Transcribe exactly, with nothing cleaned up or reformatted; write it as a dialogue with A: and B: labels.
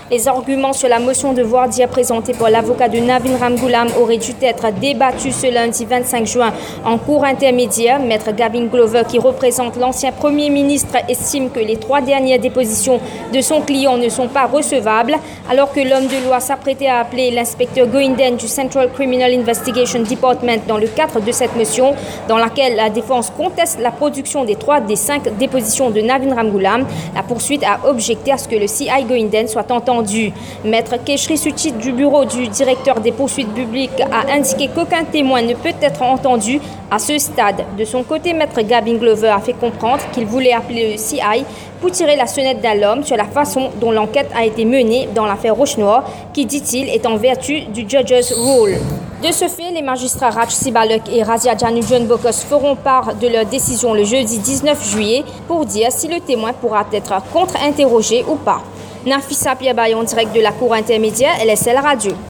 A: Les arguments sur la motion de voir dire présentée par l'avocat de Navin Ramgoolam auraient dû être débattus ce lundi vingt-cinq juin en cour intermédiaire. Maître Gavin Glover, qui représente l'ancien Premier ministre, estime que les trois dernières dépositions de son client ne sont pas recevables, alors que l'homme de loi s'apprêtait à appeler l'inspecteur Goinden du Central Criminal Investigation Department dans le cadre de cette motion, dans laquelle la défense conteste la production des trois des cinq dépositions de Navin Ramgoolam. La poursuite a objecté à ce que le C I Goinden soit entendu. Maître Keshri Suchit du bureau du directeur des poursuites publiques a indiqué qu'aucun témoin ne peut être entendu à ce stade. De son côté, Maître Gavin Glover a fait comprendre qu'il voulait appeler le C I pour tirer la sonnette d'alarme sur la façon dont l'enquête a été menée dans l'affaire Roche-Noire, qui, dit-il, est en vertu du Judge's Rule. De ce fait, les magistrats Raj Sibalek et Razia Janu John Bokos feront part de leur décision le jeudi dix-neuf juillet pour dire si le témoin pourra être contre-interrogé ou pas. Nafissa Pierre-Bayon, direct de la Cour intermédiaire, L S L Radio.